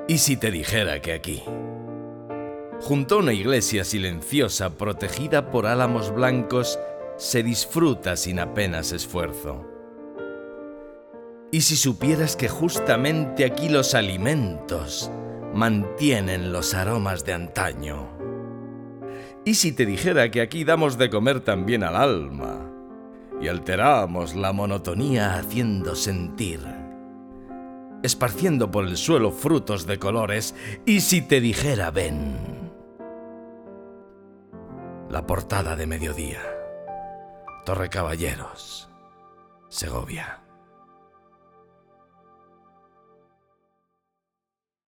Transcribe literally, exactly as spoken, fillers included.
¿Y si te dijera que aquí, junto a una iglesia silenciosa protegida por álamos blancos, se disfruta sin apenas esfuerzo? ¿Y si supieras que justamente aquí los alimentos mantienen los aromas de antaño? ¿Y si te dijera que aquí damos de comer también al alma y alteramos la monotonía haciendo sentir, esparciendo por el suelo frutos de colores? ¿Y si te dijera, ven, la portada de Mediodía, Torre Caballeros, Segovia?